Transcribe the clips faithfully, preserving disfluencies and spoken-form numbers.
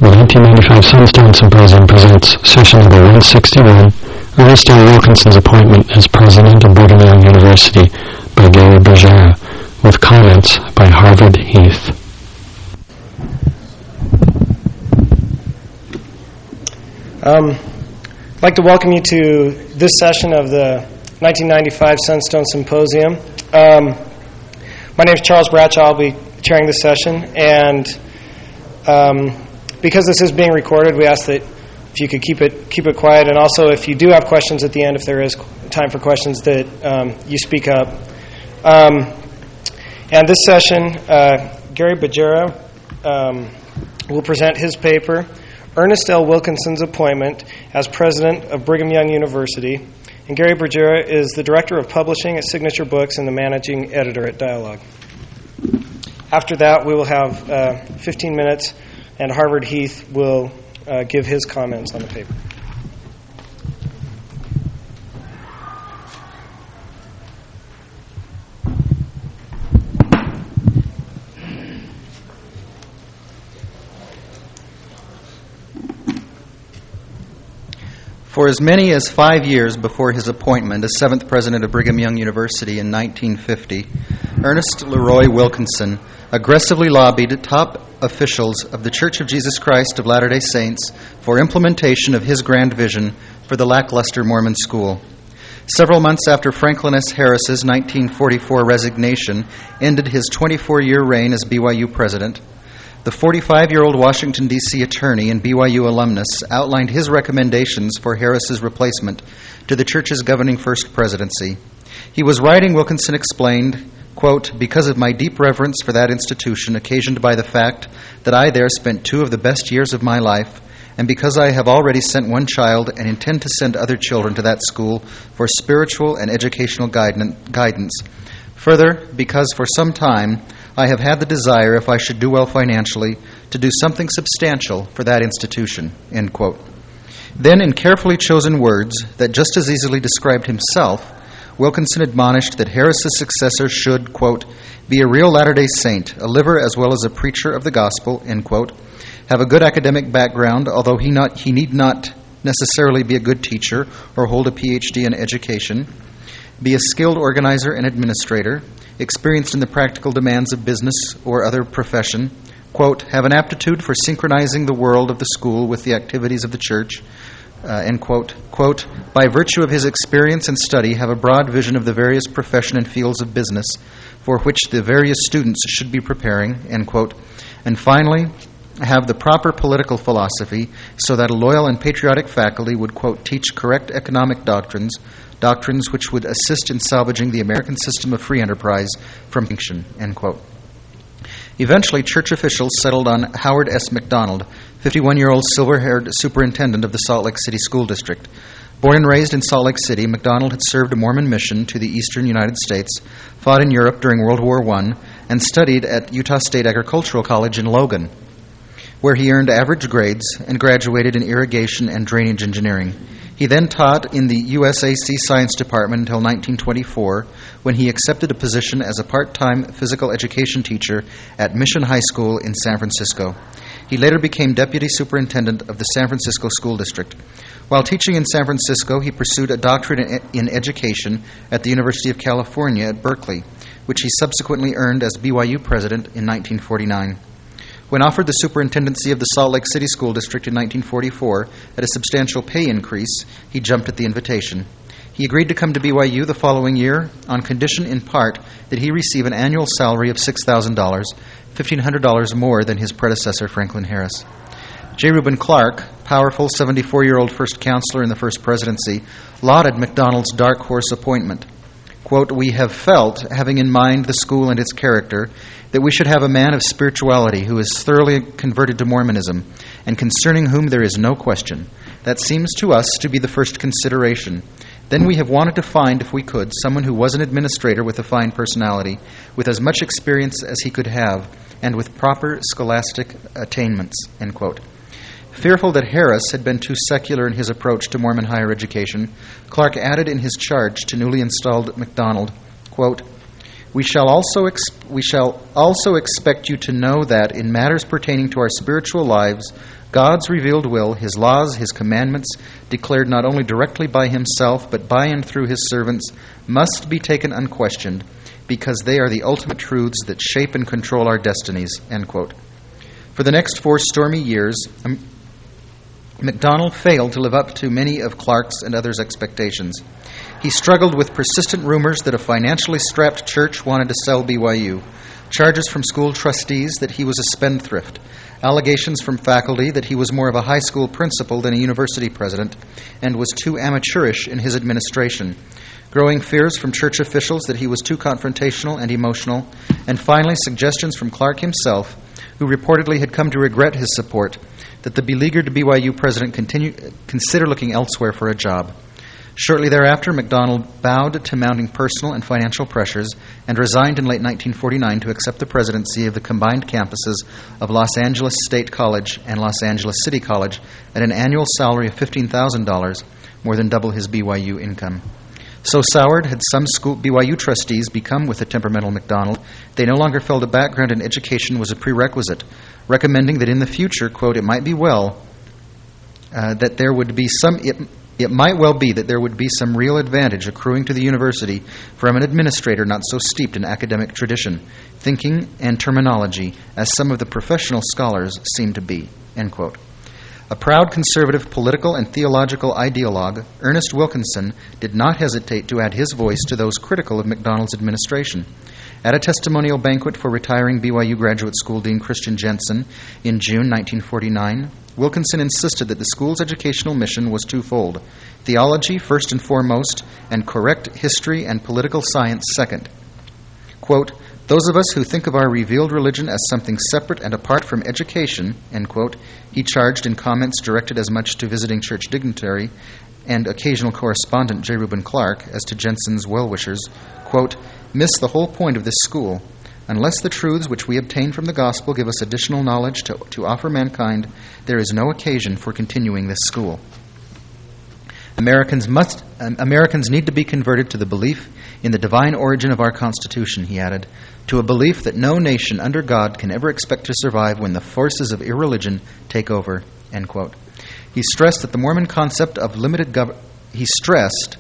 The nineteen ninety-five Sunstone Symposium presents session number one sixty-one, Ernest L. Wilkinson's appointment as president of Brigham Young University by Gary Bergera, with comments by Harvard Heath. Um, I'd like to welcome you to this session of the nineteen ninety-five Sunstone Symposium. Um, my name is Charles Bradshaw. I'll be chairing this session, and um, because this is being recorded, we ask that if you could keep it keep it quiet, and also if you do have questions at the end, if there is time for questions, that um, you speak up. Um, and this session, uh, Gary Bergera um, will present his paper, Ernest L. Wilkinson's Appointment as President of Brigham Young University. And Gary Bergera is the Director of Publishing at Signature Books and the Managing Editor at Dialogue. After that, we will have uh, fifteen minutes, and Harvard Heath will uh, give his comments on the paper. For as many as five years before his appointment as seventh president of Brigham Young University in nineteen fifty, Ernest Leroy Wilkinson aggressively lobbied top officials of the Church of Jesus Christ of Latter-day Saints for implementation of his grand vision for the lackluster Mormon school. Several months after Franklin S. Harris's nineteen forty-four resignation ended his twenty-four-year reign as B Y U president, the forty-five-year-old Washington, D C attorney and B Y U alumnus outlined his recommendations for Harris's replacement to the church's governing first presidency. He was writing, Wilkinson explained, quote, "Because of my deep reverence for that institution occasioned by the fact that I there spent two of the best years of my life, and because I have already sent one child and intend to send other children to that school for spiritual and educational guidance. Further, because for some time I have had the desire, if I should do well financially, to do something substantial for that institution," end quote. Then, in carefully chosen words that just as easily described himself, Wilkinson admonished that Harris's successor should, quote, "be a real Latter-day Saint, a liver as well as a preacher of the gospel," end quote, have a good academic background, although he, not, he need not necessarily be a good teacher or hold a P H D in education, be a skilled organizer and administrator, experienced in the practical demands of business or other profession, quote, have an aptitude for synchronizing the world of the school with the activities of the church, uh, end quote, quote, by virtue of his experience and study, have a broad vision of the various profession and fields of business for which the various students should be preparing, end quote, and finally, have the proper political philosophy so that a loyal and patriotic faculty would, quote, teach correct economic doctrines, doctrines which would assist in salvaging the American system of free enterprise from extinction, end quote. Eventually, church officials settled on Howard S. McDonald, fifty-one-year-old silver-haired superintendent of the Salt Lake City School District. Born and raised in Salt Lake City, McDonald had served a Mormon mission to the eastern United States, fought in Europe during World War One, and studied at Utah State Agricultural College in Logan, where he earned average grades and graduated in irrigation and drainage engineering. He then taught in the U S A C Science Department until nineteen twenty-four, when he accepted a position as a part-time physical education teacher at Mission High School in San Francisco. He later became deputy superintendent of the San Francisco School District. While teaching in San Francisco, he pursued a doctorate in education at the University of California at Berkeley, which he subsequently earned as B Y U president in nineteen forty-nine. When offered the superintendency of the Salt Lake City School District in nineteen forty-four at a substantial pay increase, he jumped at the invitation. He agreed to come to B Y U the following year on condition, in part, that he receive an annual salary of six thousand dollars, fifteen hundred dollars more than his predecessor, Franklin Harris. J. Reuben Clark, powerful seventy-four-year-old first counselor in the first presidency, lauded McDonald's dark horse appointment. Quote, "We have felt, having in mind the school and its character, that we should have a man of spirituality who is thoroughly converted to Mormonism, and concerning whom there is no question. That seems to us to be the first consideration. Then we have wanted to find, if we could, someone who was an administrator with a fine personality, with as much experience as he could have, and with proper scholastic attainments," end quote. Fearful that Harris had been too secular in his approach to Mormon higher education, Clark added in his charge to newly installed McDonald, quote, We shall also ex- we shall also expect you to know that in matters pertaining to our spiritual lives, God's revealed will, His laws, His commandments, declared not only directly by Himself, but by and through His servants, must be taken unquestioned, because they are the ultimate truths that shape and control our destinies." End quote. For the next four stormy years, um, MacDonald failed to live up to many of Clark's and others' expectations. He struggled with persistent rumors that a financially strapped church wanted to sell B Y U, charges from school trustees that he was a spendthrift, allegations from faculty that he was more of a high school principal than a university president and was too amateurish in his administration, growing fears from church officials that he was too confrontational and emotional, and finally suggestions from Clark himself, who reportedly had come to regret his support, that the beleaguered B Y U president continue, consider looking elsewhere for a job. Shortly thereafter, MacDonald bowed to mounting personal and financial pressures and resigned in late nineteen forty-nine to accept the presidency of the combined campuses of Los Angeles State College and Los Angeles City College at an annual salary of fifteen thousand dollars, more than double his B Y U income. So soured had some school B Y U trustees become with the temperamental MacDonald, they no longer felt a background in education was a prerequisite, recommending that in the future, quote, it might be well uh, that there would be some... It, It might well be that there would be some real advantage accruing to the university from an administrator not so steeped in academic tradition, thinking, and terminology as some of the professional scholars seem to be. End quote. A proud conservative political and theological ideologue, Ernest Wilkinson did not hesitate to add his voice to those critical of MacDonald's administration. At a testimonial banquet for retiring B Y U Graduate School Dean Christian Jensen in June nineteen forty-nine, Wilkinson insisted that the school's educational mission was twofold: theology first and foremost, and correct history and political science second. Quote, "Those of us who think of our revealed religion as something separate and apart from education," end quote, he charged in comments directed as much to visiting church dignitary and occasional correspondent J. Reuben Clark as to Jensen's well-wishers, quote, "miss the whole point of this school. Unless the truths which we obtain from the gospel give us additional knowledge to, to offer mankind, there is no occasion for continuing this school. Americans must um, Americans need to be converted to the belief in the divine origin of our Constitution," he added, "to a belief that no nation under God can ever expect to survive when the forces of irreligion take over." End quote. He stressed that the Mormon concept of limited gov- he stressed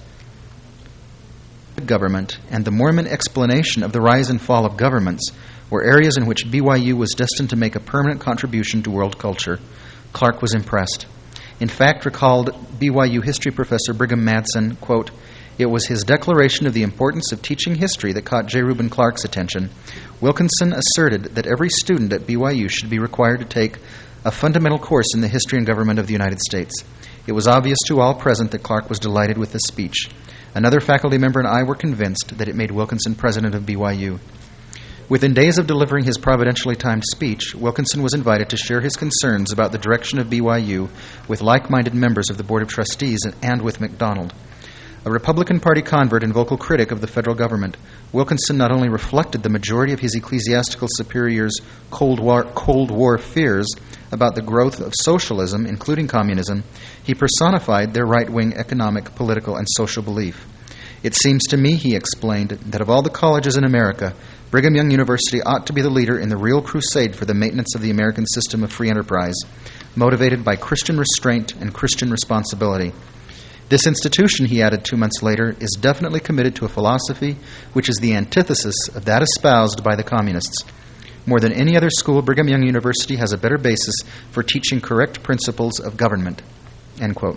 government and the Mormon explanation of the rise and fall of governments were areas in which B Y U was destined to make a permanent contribution to world culture. Clark was impressed. In fact, recalled B Y U history professor Brigham Madsen, quote, "It was his declaration of the importance of teaching history that caught J. Reuben Clark's attention. Wilkinson asserted that every student at B Y U should be required to take a fundamental course in the history and government of the United States. It was obvious to all present that Clark was delighted with this speech. Another faculty member and I were convinced that it made Wilkinson president of B Y U. Within days of delivering his providentially timed speech, Wilkinson was invited to share his concerns about the direction of B Y U with like-minded members of the Board of Trustees and with MacDonald. A Republican Party convert and vocal critic of the federal government, Wilkinson not only reflected the majority of his ecclesiastical superiors' Cold War, Cold War fears about the growth of socialism, including communism, he personified their right-wing economic, political, and social belief. "It seems to me," he explained, "that of all the colleges in America, Brigham Young University ought to be the leader in the real crusade for the maintenance of the American system of free enterprise, motivated by Christian restraint and Christian responsibility. This institution," he added two months later, "is definitely committed to a philosophy which is the antithesis of that espoused by the communists. More than any other school, Brigham Young University has a better basis for teaching correct principles of government." End quote.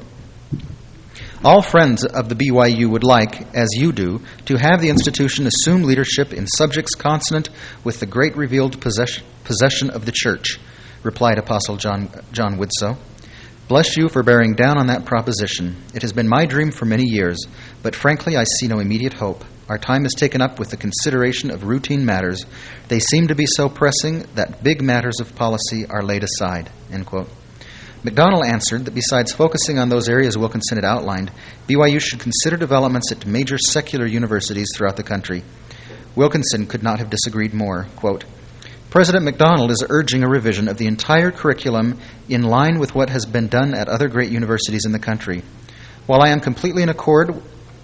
All friends of the B Y U would like, as you do, to have the institution assume leadership in subjects consonant with the great revealed possession, possession of the church, replied Apostle John, John Widsoe. "Bless you for bearing down on that proposition. It has been my dream for many years, but frankly I see no immediate hope. Our time is taken up with the consideration of routine matters. They seem to be so pressing that big matters of policy are laid aside." End quote. MacDonald answered that besides focusing on those areas Wilkinson had outlined, B Y U should consider developments at major secular universities throughout the country. Wilkinson could not have disagreed more. Quote, "President MacDonald is urging a revision of the entire curriculum in line with what has been done at other great universities in the country. While I am completely in accord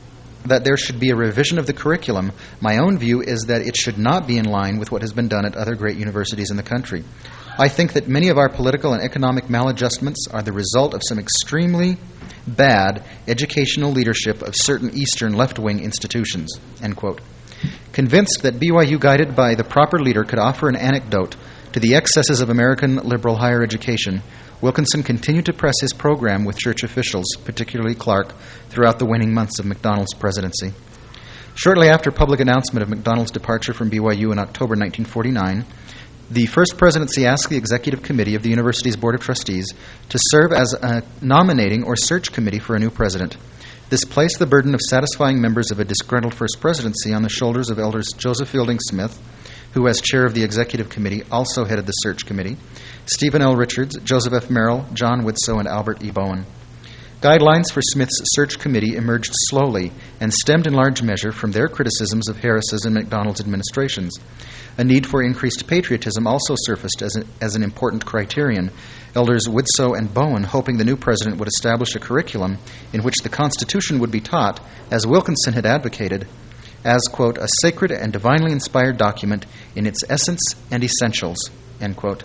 that there should be a revision of the curriculum, my own view is that it should not be in line with what has been done at other great universities in the country. I think that many of our political and economic maladjustments are the result of some extremely bad educational leadership of certain Eastern left-wing institutions." End quote. Convinced that B Y U, guided by the proper leader, could offer an antidote to the excesses of American liberal higher education, Wilkinson continued to press his program with church officials, particularly Clark, throughout the waning months of MacDonald's presidency. Shortly after public announcement of MacDonald's departure from B Y U in October nineteen forty-nine, the First Presidency asked the Executive Committee of the University's Board of Trustees to serve as a nominating or search committee for a new president. This placed the burden of satisfying members of a disgruntled First Presidency on the shoulders of Elders Joseph Fielding Smith, who as chair of the Executive Committee also headed the search committee, Stephen L. Richards, Joseph F. Merrill, John Widtsoe, and Albert E. Bowen. Guidelines for Smith's search committee emerged slowly and stemmed in large measure from their criticisms of Harris's and MacDonald's administrations. A need for increased patriotism also surfaced as, a, as an important criterion, Elders Widtsoe and Bowen hoping the new president would establish a curriculum in which the Constitution would be taught, as Wilkinson had advocated, as, quote, "a sacred and divinely inspired document in its essence and essentials," end quote.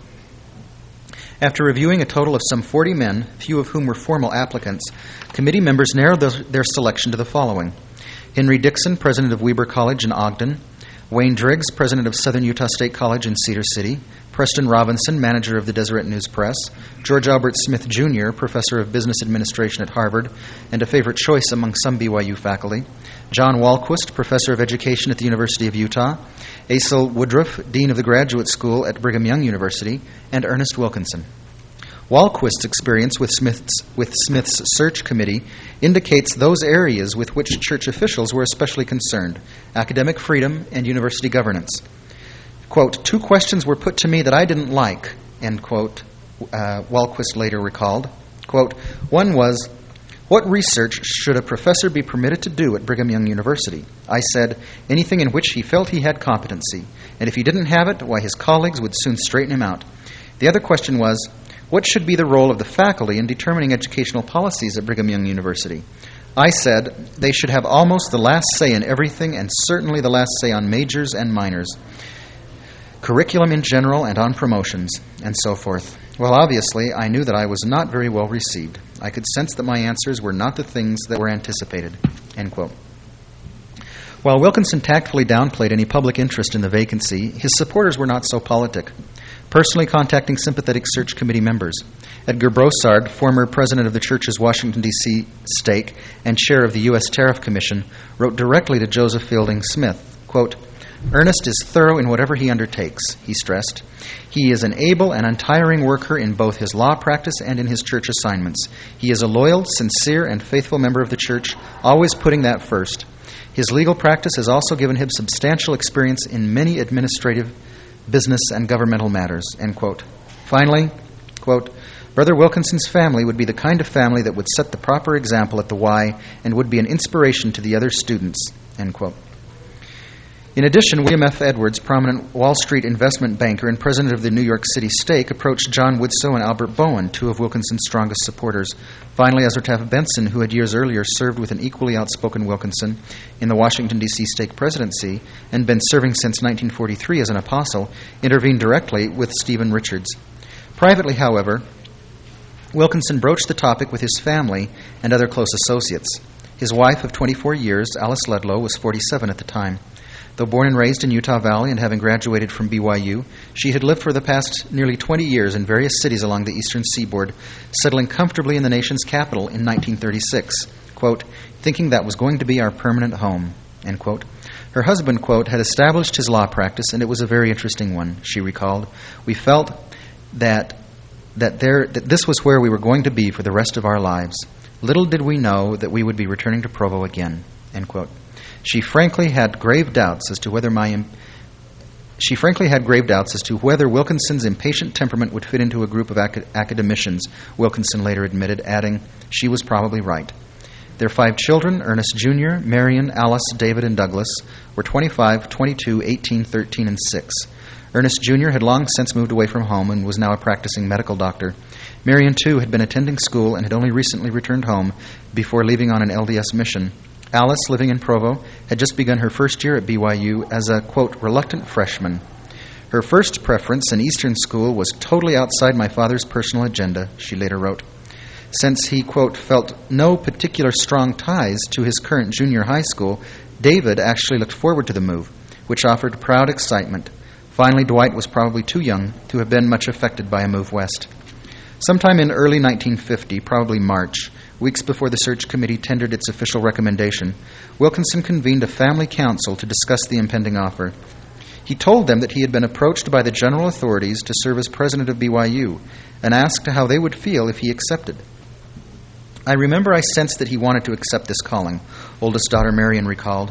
After reviewing a total of some forty men, few of whom were formal applicants, committee members narrowed their selection to the following: Henry Dixon, president of Weber College in Ogden; Wayne Driggs, president of Southern Utah State College in Cedar City; Preston Robinson, manager of the Deseret News Press; George Albert Smith, Junior, professor of business administration at Harvard, and a favorite choice among some B Y U faculty; John Walquist, professor of education at the University of Utah; Asel Woodruff, dean of the graduate school at Brigham Young University; and Ernest Wilkinson. Walquist's experience with Smith's, with Smith's search committee indicates those areas with which church officials were especially concerned: academic freedom and university governance. Quote, "Two questions were put to me that I didn't like," end quote, uh, Walquist later recalled. Quote, "One was, what research should a professor be permitted to do at Brigham Young University? I said, anything in which he felt he had competency, and if he didn't have it, why, his colleagues would soon straighten him out. The other question was, what should be the role of the faculty in determining educational policies at Brigham Young University? I said, they should have almost the last say in everything, and certainly the last say on majors and minors, curriculum in general, and on promotions, and so forth. Well, obviously, I knew that I was not very well received. I could sense that my answers were not the things that were anticipated." End quote. While Wilkinson tactfully downplayed any public interest in the vacancy, his supporters were not so politic, personally contacting sympathetic search committee members. Edgar Broussard, former president of the church's Washington, D C stake and chair of the U S Tariff Commission, wrote directly to Joseph Fielding Smith, quote, "Ernest is thorough in whatever he undertakes," he stressed. "He is an able and untiring worker in both his law practice and in his church assignments. He is a loyal, sincere, and faithful member of the church, always putting that first. His legal practice has also given him substantial experience in many administrative, business, and governmental matters," end quote. Finally, quote, "Brother Wilkinson's family would be the kind of family that would set the proper example at the Y and would be an inspiration to the other students," end quote. In addition, William F. Edwards, prominent Wall Street investment banker and president of the New York City stake, approached John Widtsoe and Albert Bowen, two of Wilkinson's strongest supporters. Finally, Ezra Taft Benson, who had years earlier served with an equally outspoken Wilkinson in the Washington, D C stake presidency and been serving since nineteen forty-three as an apostle, intervened directly with Stephen Richards. Privately, however, Wilkinson broached the topic with his family and other close associates. His wife of twenty-four years, Alice Ledlow, was forty-seven at the time. Though born and raised in Utah Valley and having graduated from B Y U, she had lived for the past nearly twenty years in various cities along the eastern seaboard, settling comfortably in the nation's capital in nineteen thirty-six, quote, "thinking that was going to be our permanent home," end quote. Her husband, quote, "had established his law practice, and it was a very interesting one," she recalled. "We felt that that there that this was where we were going to be for the rest of our lives. Little did we know that we would be returning to Provo again," end quote. She frankly had grave doubts as to whether my im- she frankly had grave doubts as to whether Wilkinson's impatient temperament would fit into a group of acad- academicians, Wilkinson later admitted, adding, "She was probably right." Their five children, Ernest Junior, Marion, Alice, David, and Douglas, were twenty-five, twenty-two, eighteen, thirteen, and six. Ernest Junior had long since moved away from home and was now a practicing medical doctor. Marion, too, had been attending school and had only recently returned home before leaving on an L D S mission. Alice, living in Provo, had just begun her first year at B Y U as a, quote, reluctant freshman. Her first preference, an Eastern school, was totally outside my father's personal agenda, she later wrote. Since he, quote, felt no particular strong ties to his current junior high school, David actually looked forward to the move, which offered proud excitement. Finally, Dwight was probably too young to have been much affected by a move west. Sometime in early nineteen fifty, probably March, weeks before the search committee tendered its official recommendation, Wilkinson convened a family council to discuss the impending offer. He told them that he had been approached by the general authorities to serve as president of B Y U and asked how they would feel if he accepted. I remember I sensed that he wanted to accept this calling, oldest daughter Marion recalled.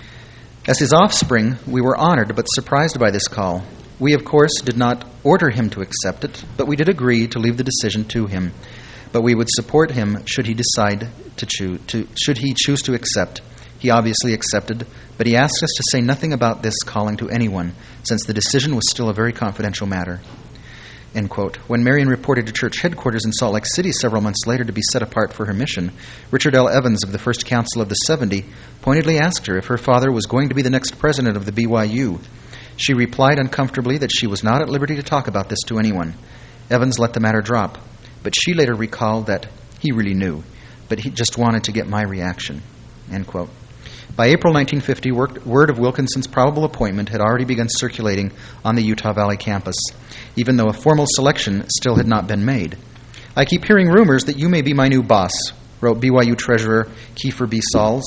As his offspring, we were honored but surprised by this call. We, of course, did not order him to accept it, but we did agree to leave the decision to him. But we would support him should he decide to choose to should he choose to accept. He obviously accepted, but he asked us to say nothing about this calling to anyone, since the decision was still a very confidential matter. End quote. When Marion reported to church headquarters in Salt Lake City several months later to be set apart for her mission, Richard L. Evans of the First Council of the seventy pointedly asked her if her father was going to be the next president of the B Y U. She replied uncomfortably that she was not at liberty to talk about this to anyone. Evans let the matter drop, but she later recalled that he really knew, but he just wanted to get my reaction. End quote. By April nineteen fifty, word of Wilkinson's probable appointment had already begun circulating on the Utah Valley campus, even though a formal selection still had not been made. I keep hearing rumors that you may be my new boss, wrote B Y U Treasurer Kiefer B. Sauls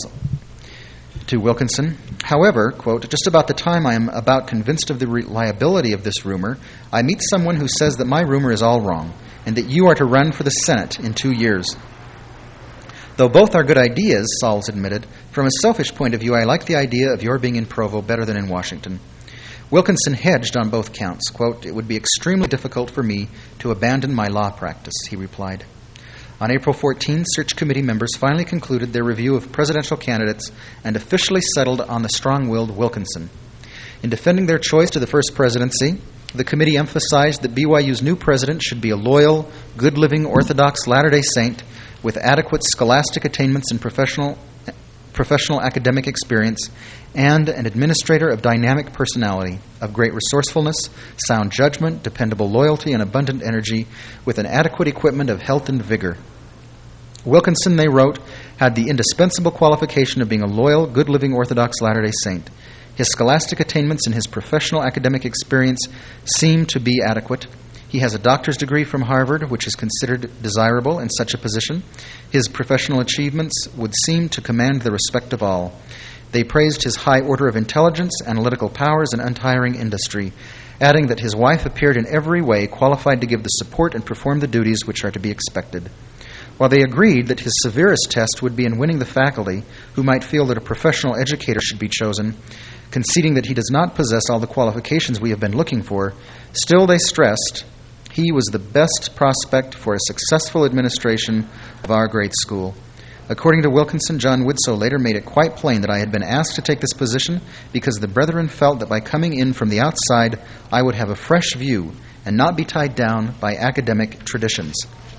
to Wilkinson. However, quote, just about the time I am about convinced of the reliability of this rumor, I meet someone who says that my rumor is all wrong, and that you are to run for the Senate in two years. Though both are good ideas, Sauls admitted, from a selfish point of view, I like the idea of your being in Provo better than in Washington. Wilkinson hedged on both counts. Quote, it would be extremely difficult for me to abandon my law practice, he replied. On April fourteenth, search committee members finally concluded their review of presidential candidates and officially settled on the strong-willed Wilkinson. In defending their choice to the first presidency, the committee emphasized that B Y U's new president should be a loyal, good-living Orthodox Latter-day Saint with adequate scholastic attainments and professional professional academic experience, and an administrator of dynamic personality, of great resourcefulness, sound judgment, dependable loyalty, and abundant energy, with an adequate equipment of health and vigor. Wilkinson, they wrote, had the indispensable qualification of being a loyal, good-living Orthodox Latter-day Saint. His scholastic attainments and his professional academic experience seem to be adequate. He has a doctor's degree from Harvard, which is considered desirable in such a position. His professional achievements would seem to command the respect of all. They praised his high order of intelligence, analytical powers, and untiring industry, adding that his wife appeared in every way qualified to give the support and perform the duties which are to be expected. While they agreed that his severest test would be in winning the faculty, who might feel that a professional educator should be chosen, conceding that he does not possess all the qualifications we have been looking for, still they stressed he was the best prospect for a successful administration of our great school. According to Wilkinson, John Widsoe later made it quite plain that I had been asked to take this position because the brethren felt that by coming in from the outside, I would have a fresh view and not be tied down by academic traditions.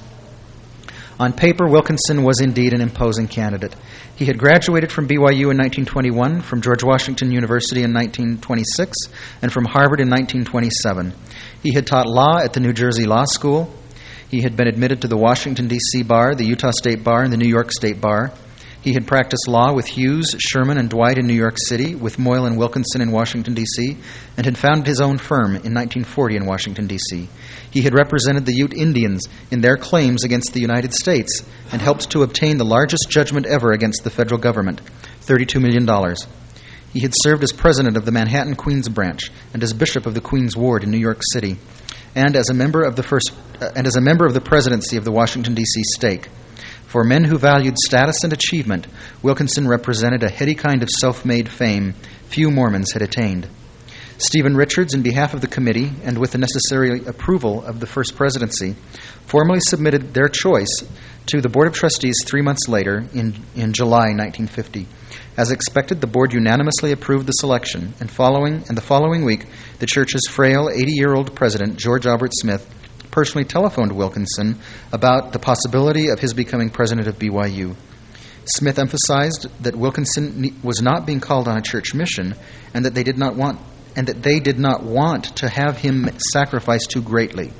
On paper, Wilkinson was indeed an imposing candidate. He had graduated from B Y U in nineteen twenty-one, from George Washington University in nineteen twenty-six, and from Harvard in nineteen twenty-seven. He had taught law at the New Jersey Law School. He had been admitted to the Washington, D C Bar, the Utah State Bar, and the New York State Bar. He had practiced law with Hughes, Sherman, and Dwight in New York City, with Moyle and Wilkinson in Washington, D C, and had founded his own firm in nineteen forty in Washington, D C. He had represented the Ute Indians in their claims against the United States and helped to obtain the largest judgment ever against the federal government, thirty-two million dollars. He had served as president of the Manhattan Queens Branch and as bishop of the Queens Ward in New York City, and as a member of the first uh, and as a member of the presidency of the Washington, D C stake. For men who valued status and achievement, Wilkinson represented a heady kind of self-made fame few Mormons had attained. Stephen Richards, in behalf of the committee and with the necessary approval of the First Presidency, formally submitted their choice to the Board of Trustees three months later in, in July nineteen fifty. As expected, the board unanimously approved the selection, and following and the following week, the church's frail eighty-year-old president, George Albert Smith, personally telephoned Wilkinson about the possibility of his becoming president of B Y U. Smith emphasized that Wilkinson was not being called on a church mission, and that they did not want and that they did not want to have him sacrifice too greatly.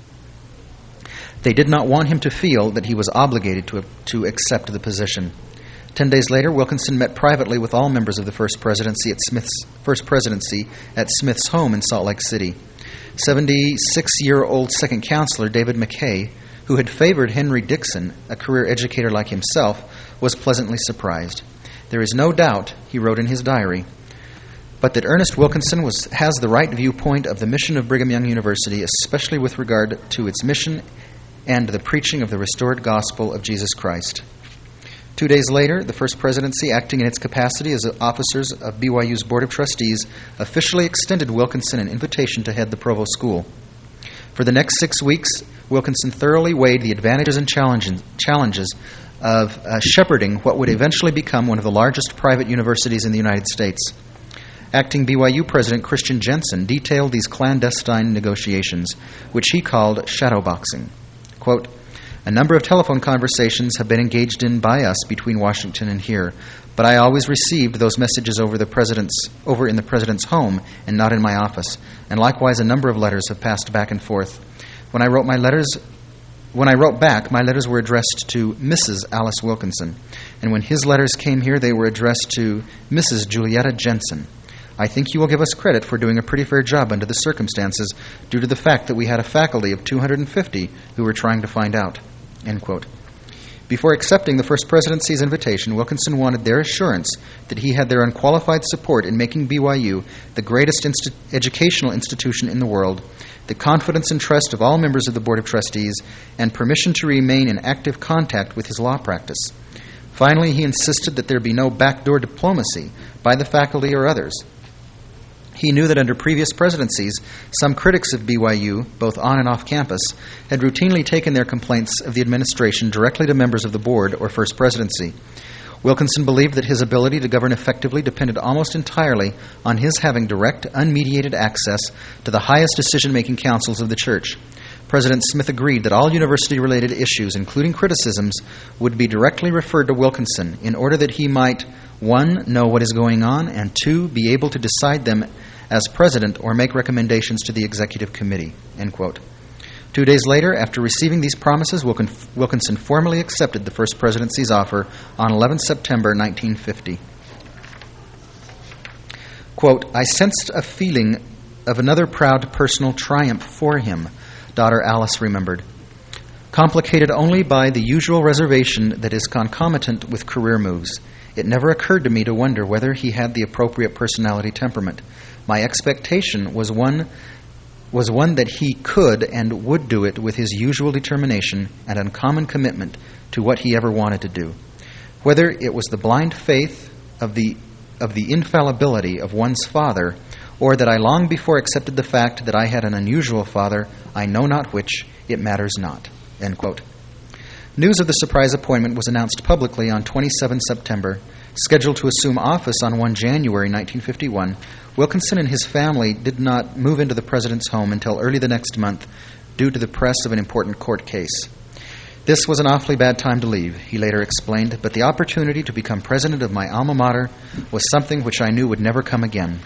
They did not want him to feel that he was obligated to to accept the position. Ten days later, Wilkinson met privately with all members of the First Presidency at Smith's First Presidency at Smith's home in Salt Lake City. seventy-six-year-old second counselor David McKay, who had favored Henry Dixon, a career educator like himself, was pleasantly surprised. There is no doubt, he wrote in his diary, but that Ernest Wilkinson was, has the right viewpoint of the mission of Brigham Young University, especially with regard to its mission and the preaching of the restored gospel of Jesus Christ. Two days later, the First Presidency, acting in its capacity as officers of B Y U's Board of Trustees, officially extended Wilkinson an invitation to head the Provost School. For the next six weeks, Wilkinson thoroughly weighed the advantages and challenges of uh, shepherding what would eventually become one of the largest private universities in the United States. Acting B Y U President Christian Jensen detailed these clandestine negotiations, which he called shadowboxing. Quote, "A number of telephone conversations have been engaged in by us between Washington and here, but I always received those messages over the president's over in the president's home and not in my office, and likewise a number of letters have passed back and forth. When I wrote my letters When I wrote back, my letters were addressed to Missus Alice Wilkinson, and when his letters came here, they were addressed to Missus Julietta Jensen. I think you will give us credit for doing a pretty fair job under the circumstances due to the fact that we had a faculty of two hundred fifty who were trying to find out." End quote. Before accepting the First Presidency's invitation, Wilkinson wanted their assurance that he had their unqualified support in making B Y U the greatest insti- educational institution in the world, the confidence and trust of all members of the Board of Trustees, and permission to remain in active contact with his law practice. Finally, he insisted that there be no backdoor diplomacy by the faculty or others. He knew that under previous presidencies, some critics of B Y U, both on and off campus, had routinely taken their complaints of the administration directly to members of the board or First Presidency. Wilkinson believed that his ability to govern effectively depended almost entirely on his having direct, unmediated access to the highest decision-making councils of the church. President Smith agreed that all university-related issues, including criticisms, would be directly referred to Wilkinson in order that he might, one, know what is going on, and two, be able to decide them as president or make recommendations to the executive committee. End quote. Two days later, after receiving these promises, Wilkinson formally accepted the First Presidency's offer on eleventh September nineteen fifty. Quote, "I sensed a feeling of another proud personal triumph for him," daughter Alice remembered, "complicated only by the usual reservation that is concomitant with career moves. It never occurred to me to wonder whether he had the appropriate personality temperament. My expectation was one was one that he could and would do it with his usual determination and uncommon commitment to what he ever wanted to do. Whether it was the blind faith of the of the infallibility of one's father, or that I long before accepted the fact that I had an unusual father, I know not which, it matters not." End quote. News of the surprise appointment was announced publicly on the twenty-seventh of September. Scheduled to assume office on the first of January nineteen fifty-one, Wilkinson and his family did not move into the president's home until early the next month due to the press of an important court case. "This was an awfully bad time to leave," he later explained, "but the opportunity to become president of my alma mater was something which I knew would never come again.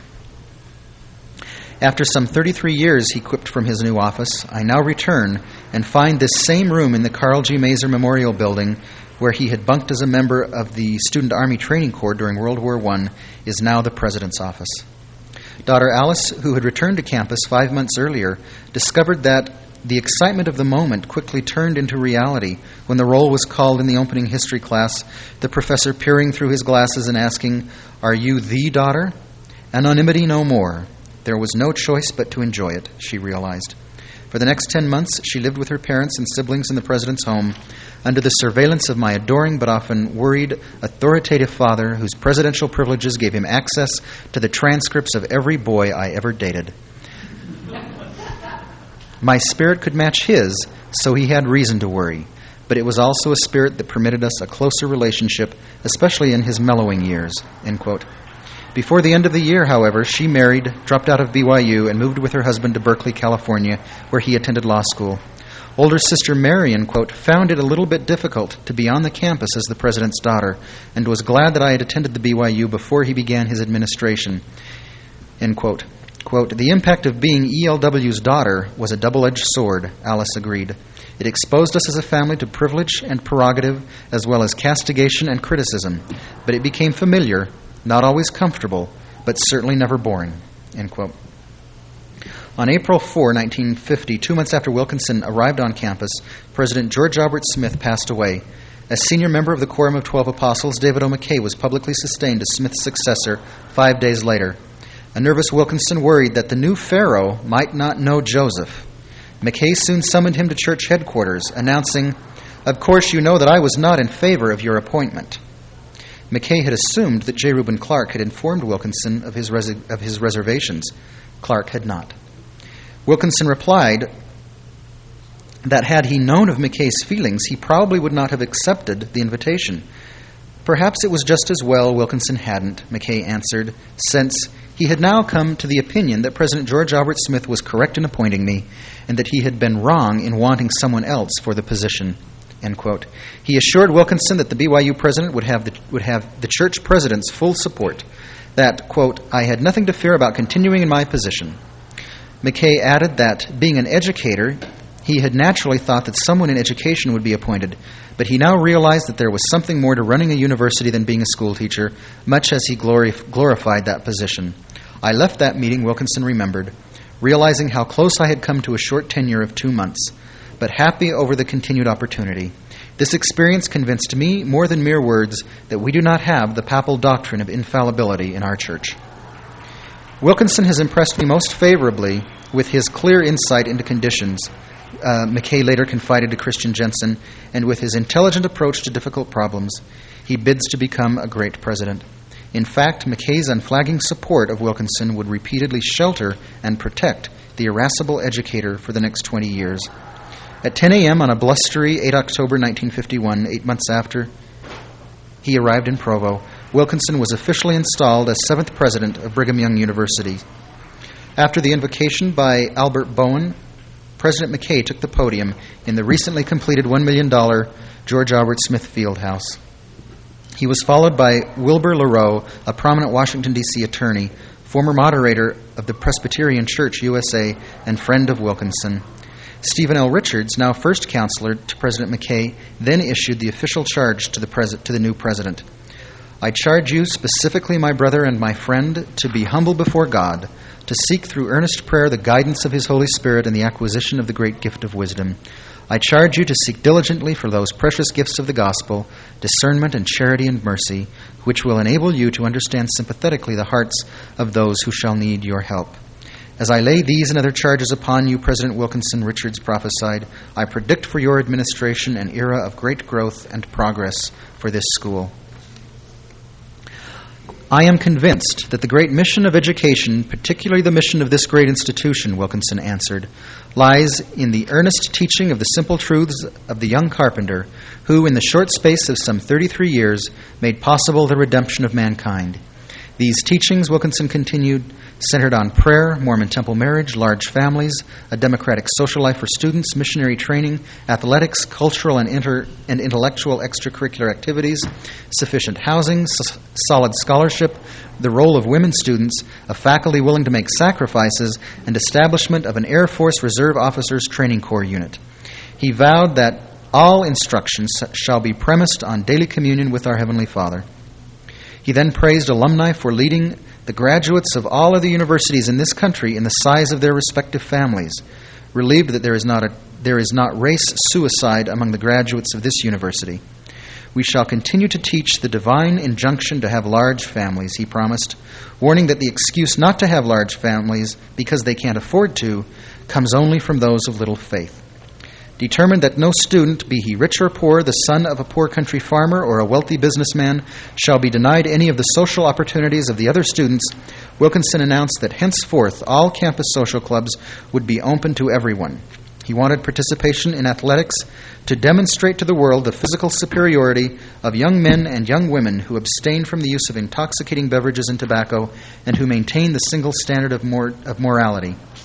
After some thirty-three years, he quipped from his new office, I now return and find this same room in the Carl G. Mazer Memorial Building, where he had bunked as a member of the Student Army Training Corps during World War One, is now the president's office." Daughter Alice, who had returned to campus five months earlier, discovered that the excitement of the moment quickly turned into reality when the roll was called in the opening history class, the professor peering through his glasses and asking, "Are you the daughter?" Anonymity no more. There was no choice but to enjoy it, she realized. For the next ten months, she lived with her parents and siblings in the president's home, under the surveillance of my adoring but often worried, authoritative father, whose presidential privileges gave him access to the transcripts of every boy I ever dated. My spirit could match his, so he had reason to worry, but it was also a spirit that permitted us a closer relationship, especially in his mellowing years. End quote. Before the end of the year, however, she married, dropped out of B Y U, and moved with her husband to Berkeley, California, where he attended law school. Older sister Marion, quote, found it a little bit difficult to be on the campus as the president's daughter and was glad that I had attended the B Y U before he began his administration, end quote. Quote, the impact of being E L W's daughter was a double-edged sword, Alice agreed. It exposed us as a family to privilege and prerogative as well as castigation and criticism, but it became familiar, not always comfortable, but certainly never boring, end quote. On April fourth, nineteen fifty, two months after Wilkinson arrived on campus, President George Albert Smith passed away. As senior member of the Quorum of Twelve Apostles, David O. McKay was publicly sustained as Smith's successor five days later. A nervous Wilkinson worried that the new Pharaoh might not know Joseph. McKay soon summoned him to church headquarters, announcing, "Of course you know that I was not in favor of your appointment." McKay had assumed that J. Reuben Clark had informed Wilkinson of his, res- of his reservations. Clark had not. Wilkinson replied that had he known of McKay's feelings, he probably would not have accepted the invitation. Perhaps it was just as well Wilkinson hadn't, McKay answered, since he had now come to the opinion that President George Albert Smith was correct in appointing me and that he had been wrong in wanting someone else for the position, end quote. He assured Wilkinson that the B Y U president would have the, would have the church president's full support, that, quote, I had nothing to fear about continuing in my position. McKay added that, being an educator, he had naturally thought that someone in education would be appointed, but he now realized that there was something more to running a university than being a schoolteacher, much as he glorif- glorified that position. I left that meeting, Wilkinson remembered, realizing how close I had come to a short tenure of two months, but happy over the continued opportunity. This experience convinced me, more than mere words, that we do not have the papal doctrine of infallibility in our church. Wilkinson has impressed me most favorably with his clear insight into conditions, uh, McKay later confided to Christian Jensen, and with his intelligent approach to difficult problems. He bids to become a great president. In fact, McKay's unflagging support of Wilkinson would repeatedly shelter and protect the irascible educator for the next twenty years. At ten a.m. on a blustery the eighth of October nineteen fifty-one, eight months after he arrived in Provo, Wilkinson was officially installed as seventh president of Brigham Young University. After the invocation by Albert Bowen, President McKay took the podium in the recently completed one million dollars George Albert Smith Fieldhouse. He was followed by Wilbur LaRoe, a prominent Washington, D C attorney, former moderator of the Presbyterian Church U S A, and friend of Wilkinson. Stephen L. Richards, now first counselor to President McKay, then issued the official charge to the, pres- to the new president. I charge you specifically, my brother and my friend, to be humble before God, to seek through earnest prayer the guidance of His Holy Spirit and the acquisition of the great gift of wisdom. I charge you to seek diligently for those precious gifts of the gospel, discernment and charity and mercy, which will enable you to understand sympathetically the hearts of those who shall need your help. As I lay these and other charges upon you, President Wilkinson Richards prophesied, I predict for your administration an era of great growth and progress for this school. I am convinced that the great mission of education, particularly the mission of this great institution, Wilkinson answered, lies in the earnest teaching of the simple truths of the young carpenter who, in the short space of some thirty-three years, made possible the redemption of mankind. These teachings, Wilkinson continued, centered on prayer, Mormon temple marriage, large families, a democratic social life for students, missionary training, athletics, cultural and, inter- and intellectual extracurricular activities, sufficient housing, s- solid scholarship, the role of women students, a faculty willing to make sacrifices, and establishment of an Air Force Reserve Officers Training Corps unit. He vowed that all instruction shall be premised on daily communion with our Heavenly Father. He then praised alumni for leading the graduates of all of the universities in this country in the size of their respective families, relieved that there is not a, there is not race suicide among the graduates of this university. We shall continue to teach the divine injunction to have large families, he promised, warning that the excuse not to have large families because they can't afford to comes only from those of little faith. Determined that no student, be he rich or poor, the son of a poor country farmer or a wealthy businessman, shall be denied any of the social opportunities of the other students, Wilkinson announced that henceforth all campus social clubs would be open to everyone. He wanted participation in athletics to demonstrate to the world the physical superiority of young men and young women who abstain from the use of intoxicating beverages and tobacco and who maintain the single standard of, mor- of morality.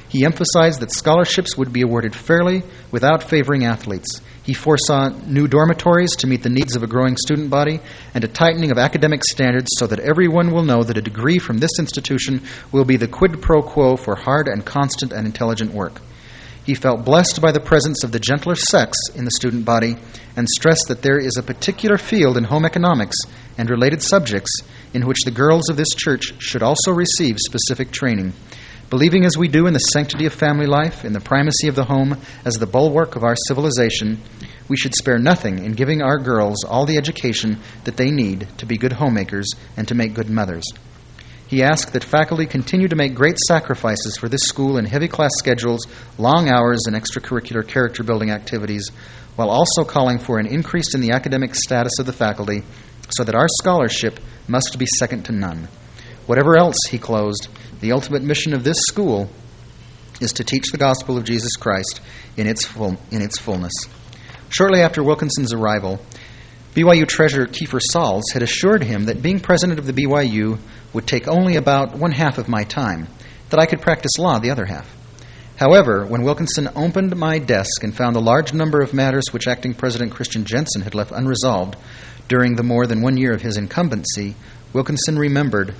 He emphasized that scholarships would be awarded fairly without favoring athletes. He foresaw new dormitories to meet the needs of a growing student body and a tightening of academic standards so that everyone will know that a degree from this institution will be the quid pro quo for hard and constant and intelligent work. He felt blessed by the presence of the gentler sex in the student body and stressed that there is a particular field in home economics and related subjects in which the girls of this church should also receive specific training. Believing as we do in the sanctity of family life, in the primacy of the home as the bulwark of our civilization, we should spare nothing in giving our girls all the education that they need to be good homemakers and to make good mothers. He asked that faculty continue to make great sacrifices for this school in heavy class schedules, long hours, and extracurricular character-building activities, while also calling for an increase in the academic status of the faculty so that our scholarship must be second to none. Whatever else, he closed, the ultimate mission of this school is to teach the gospel of Jesus Christ in its full, in its fullness. Shortly after Wilkinson's arrival, B Y U Treasurer Kiefer Sauls had assured him that being president of the B Y U would take only about one half of my time, that I could practice law the other half. However, when Wilkinson opened my desk and found a large number of matters which acting President Christian Jensen had left unresolved during the more than one year of his incumbency, Wilkinson remembered,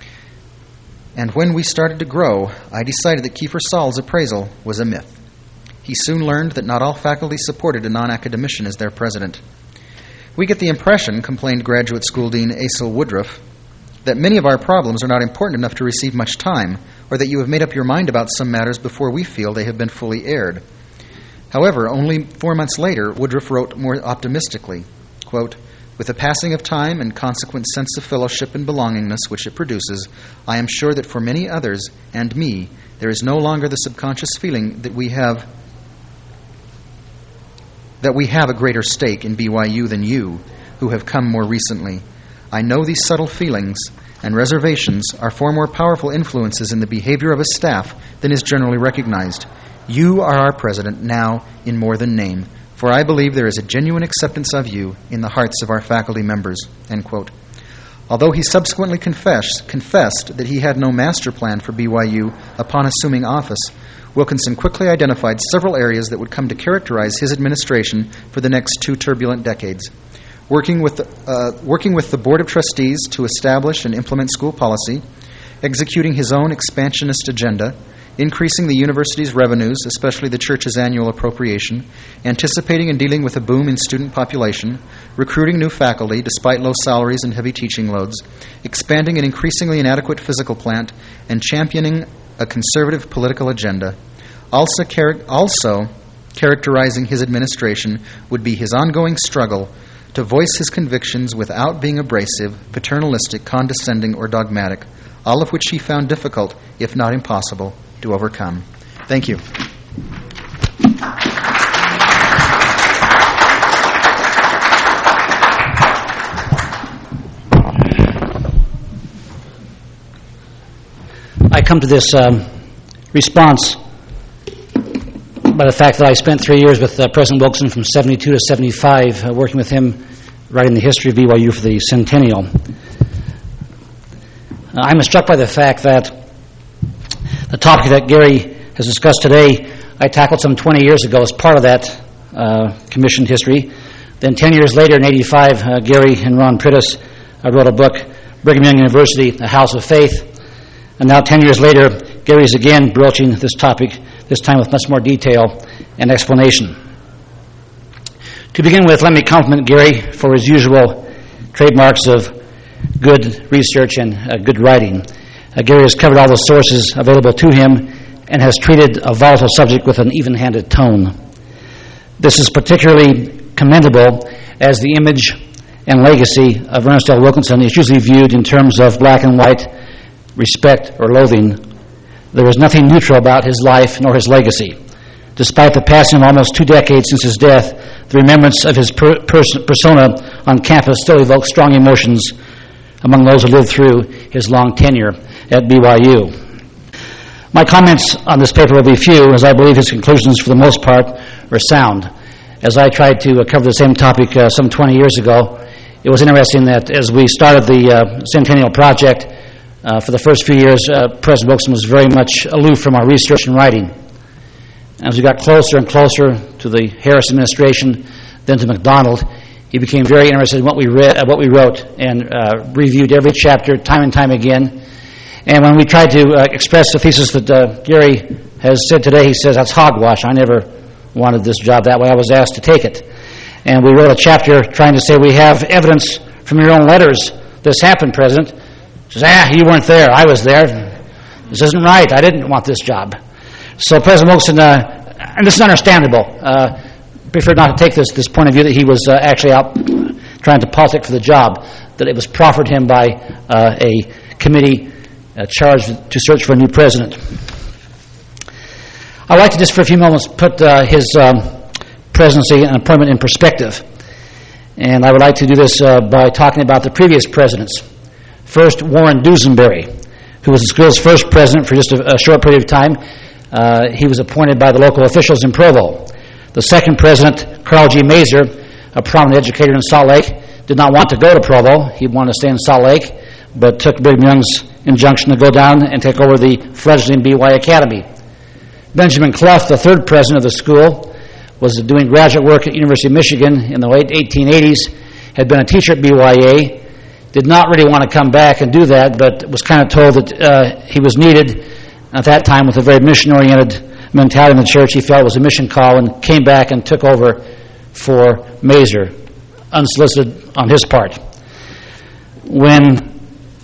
and when we started to grow, I decided that Kiefer Sauls' appraisal was a myth. He soon learned that not all faculty supported a non-academician as their president. We get the impression, complained Graduate School Dean Asel Woodruff, that many of our problems are not important enough to receive much time, or that you have made up your mind about some matters before we feel they have been fully aired. However, only four months later, Woodruff wrote more optimistically, quote, with the passing of time and consequent sense of fellowship and belongingness which it produces, I am sure that for many others and me, there is no longer the subconscious feeling that we have that we have a greater stake in B Y U than you, who have come more recently. I know these subtle feelings and reservations are far more powerful influences in the behavior of a staff than is generally recognized. You are our president now in more than name, for I believe there is a genuine acceptance of you in the hearts of our faculty members, end quote. Although he subsequently confessed, confessed that he had no master plan for B Y U upon assuming office, Wilkinson quickly identified several areas that would come to characterize his administration for the next two turbulent decades. Working with the, uh, working with the Board of Trustees to establish and implement school policy, executing his own expansionist agenda, increasing the university's revenues, especially the church's annual appropriation, anticipating and dealing with a boom in student population, recruiting new faculty despite low salaries and heavy teaching loads, expanding an increasingly inadequate physical plant, and championing a conservative political agenda. Also, char- also characterizing his administration would be his ongoing struggle to voice his convictions without being abrasive, paternalistic, condescending, or dogmatic, all of which he found difficult, if not impossible, to overcome. Thank you. I come to this um, response by the fact that I spent three years with uh, President Wilkinson from seventy-two to seventy-five, uh, working with him, writing the history of B Y U for the centennial. Uh, I'm struck by the fact that the topic that Gary has discussed today, I tackled some twenty years ago as part of that uh, commissioned history. Then ten years later, in eighty-five, uh, Gary and Ron Prittis uh, wrote a book, Brigham Young University, A House of Faith. And now ten years later, Gary's again broaching this topic, this time with much more detail and explanation. To begin with, let me compliment Gary for his usual trademarks of good research and uh, good writing. Uh, Gary has covered all the sources available to him and has treated a volatile subject with an even-handed tone. This is particularly commendable as the image and legacy of Ernest L. Wilkinson is usually viewed in terms of black and white, respect or loathing. There is nothing neutral about his life nor his legacy. Despite the passing of almost two decades since his death, the remembrance of his per- pers- persona on campus still evokes strong emotions among those who lived through his long tenure at B Y U. My comments on this paper will be few, as I believe his conclusions, for the most part, are sound. As I tried to uh, cover the same topic uh, some twenty years ago, it was interesting that as we started the uh, Centennial Project, Uh, for the first few years, uh, President Wilkinson was very much aloof from our research and writing. As we got closer and closer to the Harris administration, then to MacDonald, he became very interested in what we read, uh, what we wrote, and uh, reviewed every chapter time and time again. And when we tried to uh, express the thesis that uh, Gary has said today, he says, that's hogwash. I never wanted this job that way. I was asked to take it. And we wrote a chapter trying to say, we have evidence from your own letters this happened, President. He says, ah, you weren't there. I was there. This isn't right. I didn't want this job. So President Wilkinson, uh, and this is understandable, uh, preferred not to take this, this point of view that he was uh, actually out trying to politic for the job, that it was proffered him by uh, a committee uh, charged to search for a new president. I'd like to just for a few moments put uh, his um, presidency and appointment in perspective. And I would like to do this uh, by talking about the previous presidents. First, Warren Dusenberry, who was the school's first president for just a, a short period of time. Uh, he was appointed by the local officials in Provo. The second president, Carl G. Mazer, a prominent educator in Salt Lake, did not want to go to Provo. He wanted to stay in Salt Lake, but took Brigham Young's injunction to go down and take over the fledgling B Y Academy. Benjamin Clough, the third president of the school, was doing graduate work at University of Michigan in the late eighteen eighties, had been a teacher at B Y A, did not really want to come back and do that, but was kind of told that uh, he was needed at that time with a very mission-oriented mentality in the church. He felt it was a mission call and came back and took over for Mazer, unsolicited on his part. When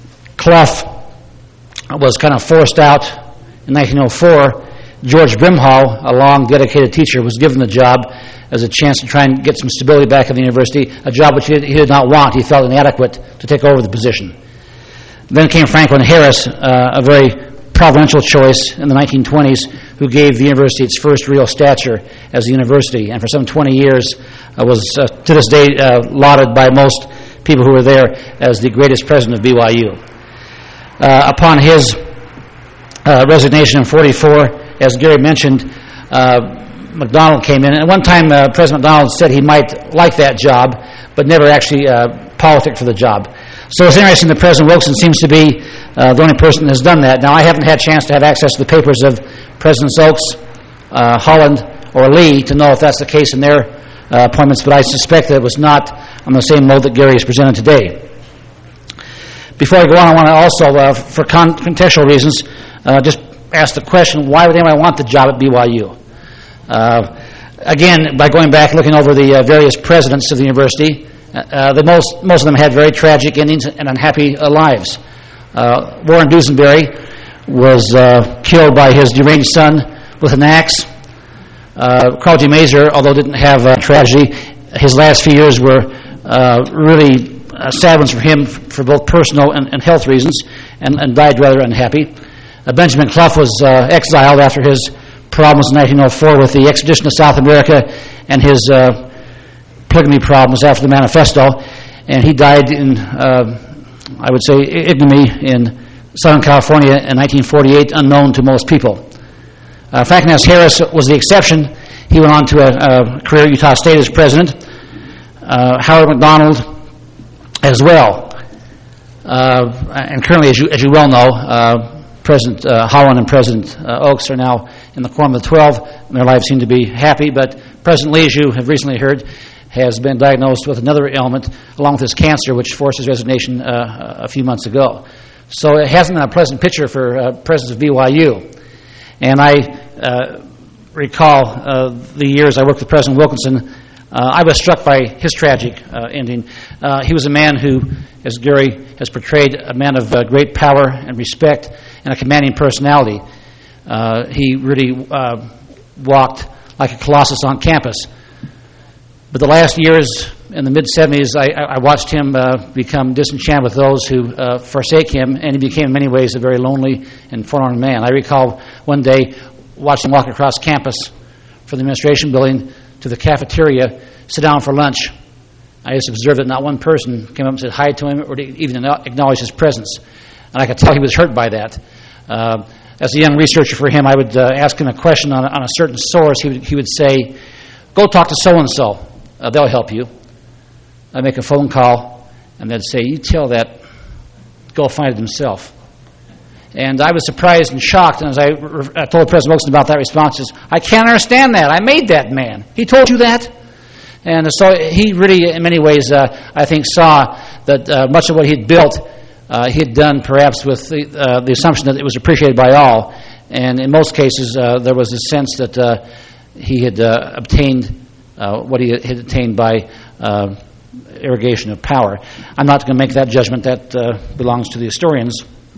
Clough was kind of forced out in nineteen oh four, George Brimhall, a long dedicated teacher, was given the job as a chance to try and get some stability back at the university, a job which he did, he did not want. He felt inadequate to take over the position. Then came Franklin Harris, uh, a very providential choice in the nineteen twenties, who gave the university its first real stature as a university, and for some twenty years uh, was, uh, to this day, uh, lauded by most people who were there as the greatest president of B Y U. Uh, upon his uh, resignation in forty-four, as Gary mentioned, uh, MacDonald came in. And at one time, uh, President MacDonald said he might like that job, but never actually uh, politicked for the job. So it's interesting that President Wilkinson seems to be uh, the only person that has done that. Now, I haven't had a chance to have access to the papers of Presidents Oaks, uh, Holland, or Lee to know if that's the case in their uh, appointments, but I suspect that it was not on the same mode that Gary has presented today. Before I go on, I want to also, uh, for con- contextual reasons, uh, just ask the question, why would anyone want the job at B Y U? Uh, again, by going back and looking over the uh, various presidents of the university, uh, the most, most of them had very tragic endings and unhappy uh, lives. Uh, Warren Dusenberry was uh, killed by his deranged son with an axe. Uh, Carl G. Mazer, although didn't have uh, tragedy, his last few years were uh, really uh, sad ones for him for both personal and, and health reasons, and, and died rather unhappy. Uh, Benjamin Clough was uh, exiled after his problems in nineteen oh four with the expedition to South America and his uh, polygamy problems after the Manifesto, and he died in, uh, I would say, ignominy in Southern California in nineteen forty-eight, unknown to most people. Uh, Franklin S. Harris was the exception. He went on to a, a career at Utah State as president. Uh, Howard MacDonald as well. Uh, and currently, as you, as you well know, uh, President uh, Holland and President uh, Oaks are now in the Quorum of the Twelve, and their lives seem to be happy. But President Lee, as you have recently heard, has been diagnosed with another ailment, along with his cancer, which forced his resignation uh, a few months ago. So it hasn't been a pleasant picture for uh, presidents of B Y U. And I uh, recall uh, the years I worked with President Wilkinson, uh, I was struck by his tragic uh, ending. Uh, he was a man who, as Gary has portrayed, a man of uh, great power and respect and a commanding personality. Uh, he really uh, walked like a colossus on campus. But the last years, in the mid-seventies, I, I watched him uh, become disenchanted with those who uh, forsake him, and he became in many ways a very lonely and forlorn man. I recall one day watching him walk across campus from the administration building to the cafeteria, sit down for lunch. I just observed that not one person came up and said hi to him or even acknowledged his presence. And I could tell he was hurt by that. Uh, as a young researcher for him, I would uh, ask him a question on a, on a certain source. He would, he would say, go talk to so-and-so. Uh, they'll help you. I'd make a phone call, and they'd say, you tell that, go find it himself. And I was surprised and shocked, and as I, I told President Wilson about that response, is, I can't understand that. I made that man. He told you that? And so he really, in many ways, uh, I think, saw that uh, much of what he'd built, uh, he had done perhaps with the, uh, the assumption that it was appreciated by all. And in most cases, uh, there was a sense that uh, he had uh, obtained uh, what he had attained by uh, irrigation of power. I'm not going to make that judgment. That uh, belongs to the historians.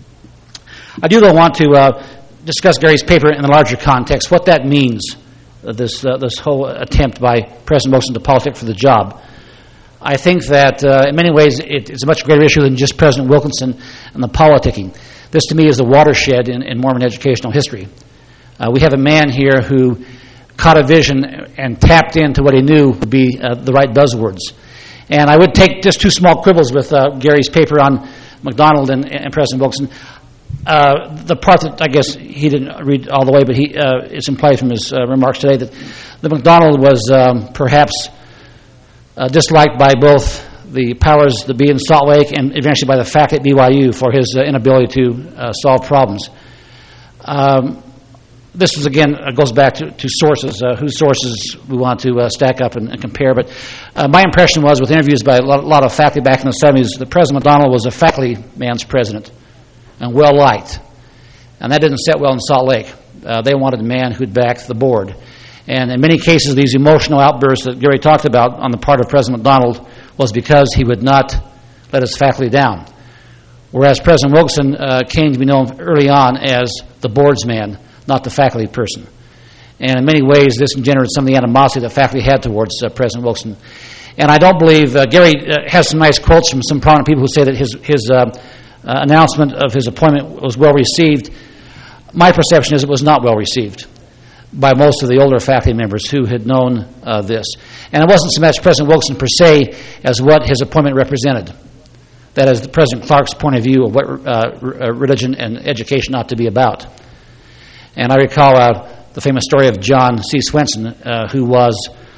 I do, though, want to uh, discuss Gary's paper in the larger context, what that means, uh, this uh, this whole attempt by President Wilson to politic for the job. I think that, uh, in many ways, it, it's a much greater issue than just President Wilkinson and the politicking. This, to me, is the watershed in, in Mormon educational history. Uh, we have a man here who caught a vision and tapped into what he knew would be uh, the right buzzwords. And I would take just two small quibbles with uh, Gary's paper on MacDonald and, and President Wilkinson. Uh, the part that I guess he didn't read all the way, but he uh, it's implied from his uh, remarks today that the MacDonald was um, perhaps uh, disliked by both the powers that be in Salt Lake and eventually by the faculty at B Y U for his uh, inability to uh, solve problems. Um, this is, again, uh, goes back to, to sources, uh, whose sources we want to uh, stack up and, and compare. But uh, my impression was, with interviews by a lot, a lot of faculty back in the seventies, that President MacDonald was a faculty man's president and well-liked. And that didn't sit well in Salt Lake. Uh, they wanted a man who'd back the board. And in many cases, these emotional outbursts that Gary talked about on the part of President MacDonald was because he would not let his faculty down. Whereas President Wilkinson uh, came to be known early on as the board's man, not the faculty person. And in many ways, this engendered some of the animosity that faculty had towards uh, President Wilkinson. And I don't believe, uh, Gary uh, has some nice quotes from some prominent people who say that his, his uh, uh, announcement of his appointment was well received. My perception is it was not well received by most of the older faculty members who had known uh, this. And it wasn't so much President Wilkinson per se as what his appointment represented. That is, President Clark's point of view of what uh, religion and education ought to be about. And I recall uh, the famous story of John C. Swenson, uh, who was,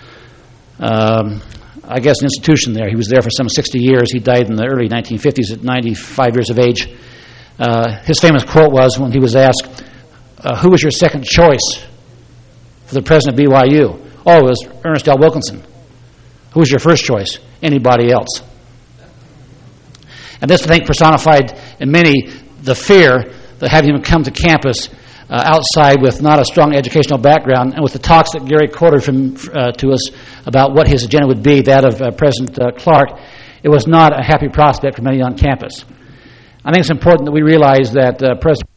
um, I guess, an institution there. He was there for some sixty years. He died in the early nineteen fifties at ninety-five years of age. Uh, his famous quote was, when he was asked, uh, who was your second choice for the president of B Y U? Oh, it was Ernest L. Wilkinson. Who was your first choice? Anybody else. And this, I think, personified in many the fear that having him come to campus uh, outside with not a strong educational background, and with the talks that Gary quoted from uh, to us about what his agenda would be, that of uh, President uh, Clark, it was not a happy prospect for many on campus. I think it's important that we realize that uh, President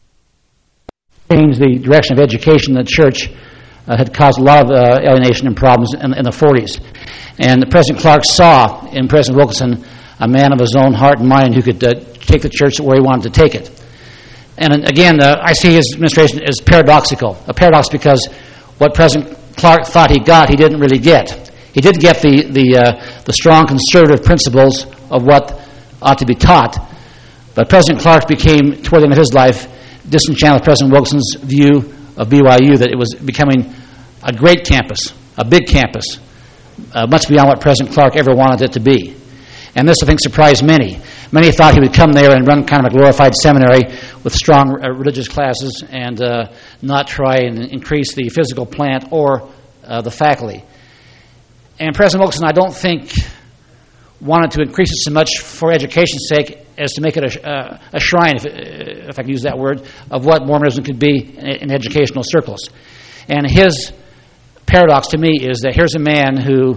changed the direction of education in the church. Uh, had caused a lot of uh, alienation and problems in, in the forties. And President Clark saw in President Wilkinson a man of his own heart and mind who could uh, take the church where he wanted to take it. And again, uh, I see his administration as paradoxical. A paradox because what President Clark thought he got, he didn't really get. He did get the, the, uh, the strong conservative principles of what ought to be taught. But President Clark became, toward the end of his life, disenchanted with President Wilkinson's view of B Y U, that it was becoming a great campus, a big campus, uh, much beyond what President Clark ever wanted it to be. And this, I think, surprised many. Many thought he would come there and run kind of a glorified seminary with strong uh, religious classes and uh, not try and increase the physical plant or uh, the faculty. And President Wilkinson, I don't think, wanted to increase it so much for education's sake as to make it a, uh, a shrine, if, if I can use that word, of what Mormonism could be in, in educational circles. And his paradox to me is that here's a man who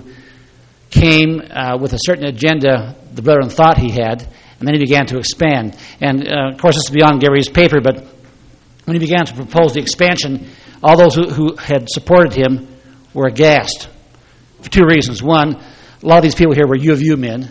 came uh, with a certain agenda the brethren thought he had, and then he began to expand. And, uh, of course, this is beyond Gary's paper, but when he began to propose the expansion, all those who, who had supported him were aghast for two reasons. One, a lot of these people here were U of U men.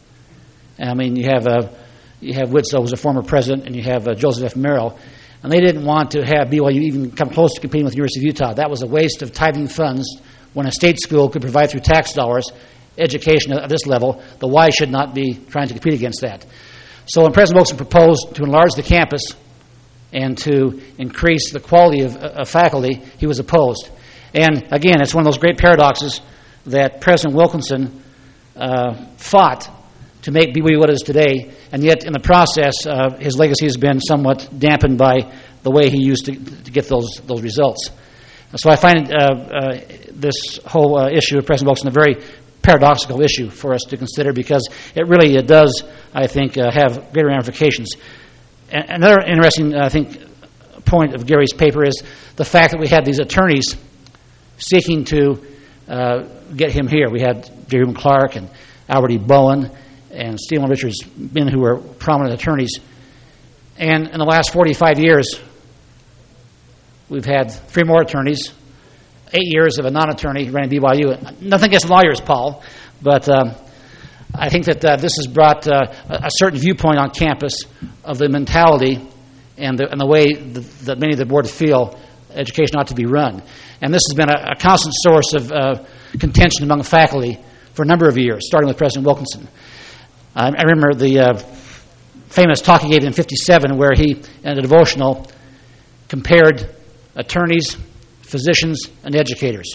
I mean, you have uh, you have Widtsoe, who was a former president, and you have uh, Joseph F. Merrill, and they didn't want to have B Y U even come close to competing with the University of Utah. That was a waste of tithing funds when a state school could provide through tax dollars education at this level. The Y should not be trying to compete against that. So when President Wilkinson proposed to enlarge the campus and to increase the quality of, of faculty, he was opposed. And again, it's one of those great paradoxes that President Wilkinson uh, fought to make B Y U what it is today, and yet in the process, uh, his legacy has been somewhat dampened by the way he used to, to get those those results. So I find uh, uh, this whole uh, issue of President Wilkinson a very paradoxical issue for us to consider, because it really it does, I think, uh, have great ramifications. And another interesting, I think, point of Gary's paper is the fact that we had these attorneys seeking to uh, get him here. We had J. Reuben Clark and Albert E. Bowen and Stephen Richards, men who were prominent attorneys. And in the last forty-five years, we've had three more attorneys, eight years of a non-attorney running B Y U. Nothing against lawyers, Paul, but um, I think that uh, this has brought uh, a certain viewpoint on campus of the mentality and the, and the way the, that many of the board feel education ought to be run. And this has been a, a constant source of uh, contention among faculty for a number of years, starting with President Wilkinson. I, I remember the uh, famous talk he gave in fifty-seven where he, in a devotional, compared attorneys, physicians, and educators.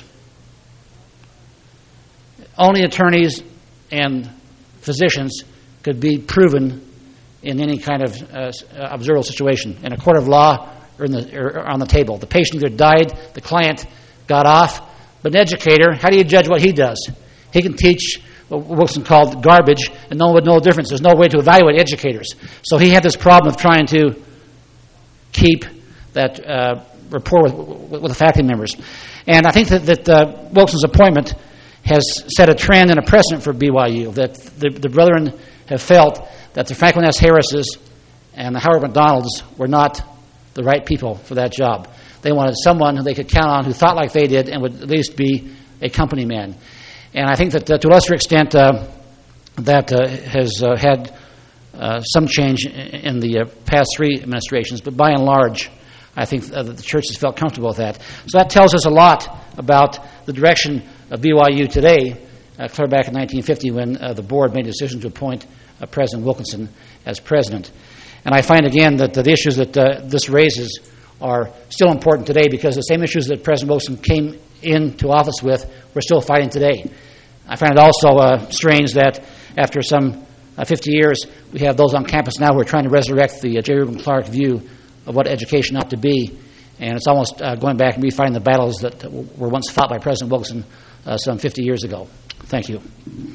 Only attorneys and physicians could be proven in any kind of uh, observable situation, in a court of law or, in the, or on the table. The patient either died, the client got off, but an educator, how do you judge what he does? He can teach what Wilson called garbage, and no one would know the difference. There's no way to evaluate educators. So he had this problem of trying to keep that uh, rapport with, with, with the faculty members. And I think that, that uh, Wilson's appointment has set a trend and a precedent for B Y U, that the, the brethren have felt that the Franklin S. Harrises and the Howard McDonalds were not the right people for that job. They wanted someone who they could count on, who thought like they did and would at least be a company man. And I think that uh, to a lesser extent uh, that uh, has uh, had uh, some change in, in the uh, past three administrations, but by and large, I think uh, that the church has felt comfortable with that. So that tells us a lot about the direction of B Y U today, uh, clear back in nineteen fifty when uh, the board made a decision to appoint uh, President Wilkinson as president. And I find again that the issues that uh, this raises are still important today, because the same issues that President Wilson came into office with, we're still fighting today. I find it also uh, strange that after some uh, fifty years, we have those on campus now who are trying to resurrect the uh, J. Reuben Clark view of what education ought to be. And it's almost uh, going back and refighting the battles that were once fought by President Wilson uh, some fifty years ago. Thank you.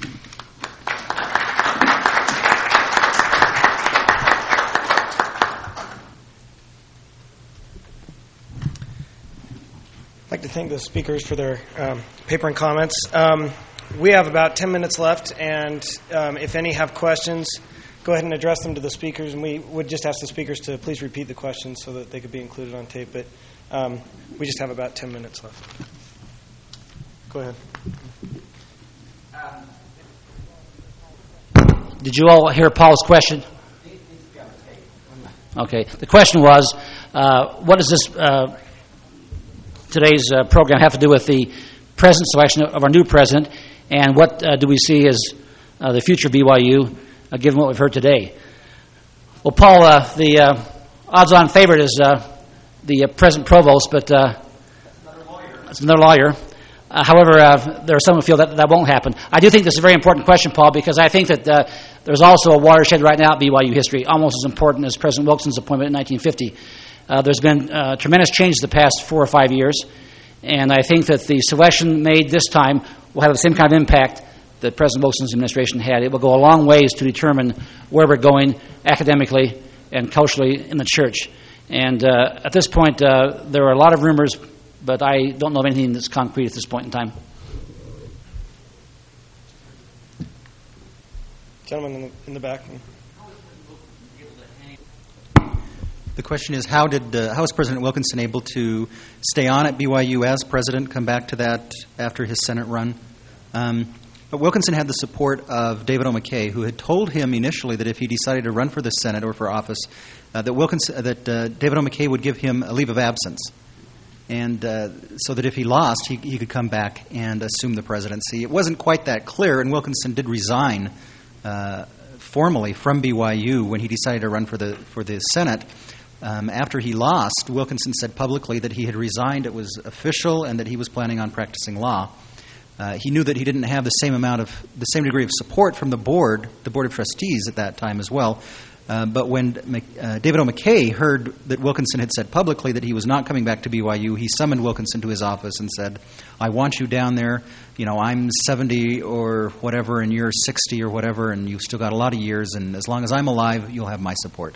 I'd like to thank the speakers for their um, paper and comments. Um, we have about ten minutes left, and um, if any have questions, go ahead and address them to the speakers, and we would just ask the speakers to please repeat the questions so that they could be included on tape. But um, we just have about ten minutes left. Go ahead. Did you all hear Paul's question? Okay. The question was, uh, what does this uh, today's uh, program have to do with the present selection of our new president, and what uh, do we see as uh, the future of B Y U, uh, given what we've heard today? Well, Paul, uh, the uh, odds-on favorite is uh, the uh, present provost, but uh, that's another lawyer. Uh, however, uh, there are some who feel that that won't happen. I do think this is a very important question, Paul, because I think that uh, there's also a watershed right now at B Y U history, almost as important as President Wilson's appointment in nineteen fifty. Uh, there's been uh, tremendous change the past four or five years, and I think that the selection made this time will have the same kind of impact that President Wilson's administration had. It will go a long ways to determine where we're going academically and culturally in the church. And uh, at this point, uh, there are a lot of rumors, but I don't know of anything that's concrete at this point in time. Gentleman in the, in the back. The question is, how did uh, how was President Wilkinson able to stay on at B Y U as president, come back to that after his Senate run? Um, but Wilkinson had the support of David O. McKay, who had told him initially that if he decided to run for the Senate or for office, uh, that Wilkinson, that uh, David O. McKay would give him a leave of absence, and uh, so that if he lost, he, he could come back and assume the presidency. It wasn't quite that clear, and Wilkinson did resign uh, formally from B Y U when he decided to run for the for the Senate. Um, after he lost, Wilkinson said publicly that he had resigned, it was official, and that he was planning on practicing law. Uh, he knew that he didn't have the same amount of the same degree of support from the board, the board of trustees at that time as well. Uh, but when uh, David O. McKay heard that Wilkinson had said publicly that he was not coming back to B Y U, he summoned Wilkinson to his office and said, "I want you down there. You know, I'm seventy or whatever, and you're sixty or whatever, and you've still got a lot of years. And as long as I'm alive, you'll have my support."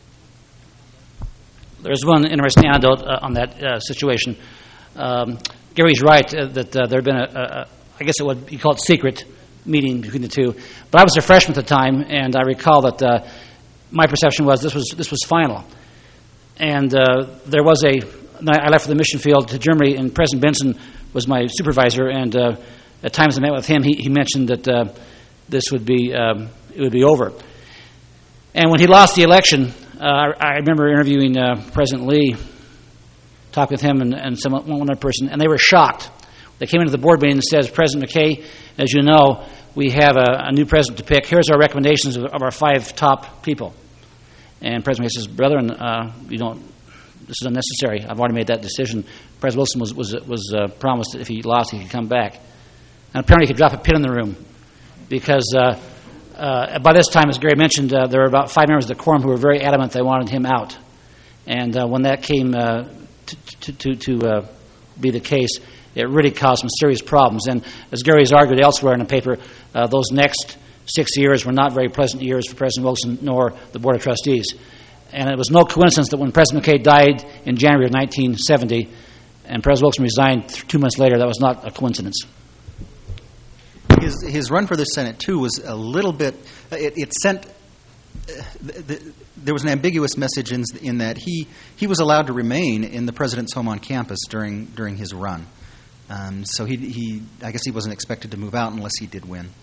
There's one interesting anecdote uh, on that uh, situation. Um, Gary's right uh, that uh, there had been a, a, a, I guess it would be called secret meeting between the two. But I was a freshman at the time, and I recall that uh, my perception was this was this was final. And uh, there was a, I left for the mission field to Germany, and President Benson was my supervisor, and uh, at times I met with him, he, he mentioned that uh, this would be, um, it would be over. And when he lost the election, uh, I, I remember interviewing uh, President Lee, talked with him and, and some one other person, and they were shocked. They came into the board meeting and says, "President McKay, as you know, we have a, a new president to pick. Here's our recommendations of, of our five top people." And President McKay says, "Brethren, uh, you don't. This is unnecessary. I've already made that decision." President Wilson was was was uh, promised that if he lost, he could come back. And apparently, he could drop a pin in the room because uh, uh, by this time, as Gary mentioned, uh, there were about five members of the quorum who were very adamant they wanted him out. And uh, when that came uh, to to, to uh, be the case, it really caused some serious problems. And as Gary has argued elsewhere in the paper, uh, those next six years were not very pleasant years for President Wilson nor the Board of Trustees. And it was no coincidence that when President McKay died in January of nineteen seventy and President Wilson resigned th- two months later, that was not a coincidence. His, his run for the Senate, too, was a little bit, it, it sent, uh, the, the, there was an ambiguous message in, in that he, he was allowed to remain in the president's home on campus during during his run. Um, so he, he, I guess he wasn't expected to move out unless he did win.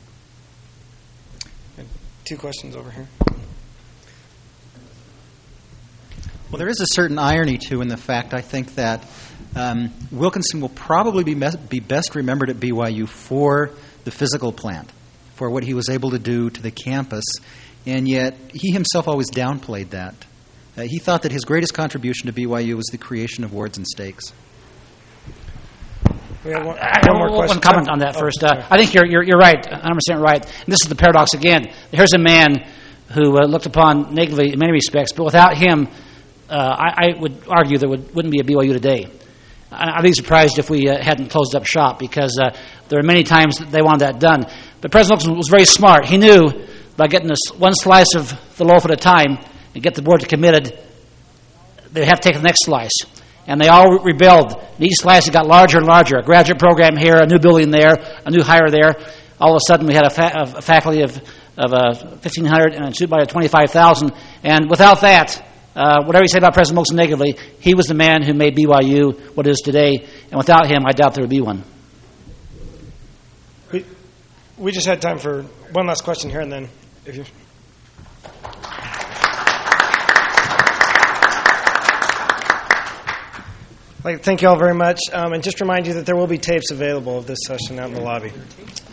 Two questions over here. Well, there is a certain irony, too, in the fact, I think, that um, Wilkinson will probably be, me- be best remembered at B Y U for the physical plant, for what he was able to do to the campus, and yet he himself always downplayed that. Uh, he thought that his greatest contribution to B Y U was the creation of wards and stakes. We have one, I, one more one question. comment on that Oh, first. sorry. Uh, I think you're, you're, you're right, one hundred percent right. And this is the paradox again. Here's a man who uh, looked upon negatively in many respects, but without him, uh, I, I would argue there would, wouldn't be a B Y U today. I, I'd be surprised if we uh, hadn't closed up shop, because uh, there are many times that they wanted that done. But President Wilson was very smart. He knew by getting this one slice of the loaf at a time and get the board committed, they'd have to take the next slice. And they all rebelled. And each slice got larger and larger. A graduate program here, a new building there, a new hire there. All of a sudden, we had a, fa- a faculty of, of uh, fifteen hundred and a student body of twenty-five thousand. And without that, uh, whatever you say about President Wilson negatively, he was the man who made B Y U what it is today. And without him, I doubt there would be one. We, we just had time for one last question here, and then if you... I'd like to thank you all very much, um, and just remind you that there will be tapes available of this session out in the lobby.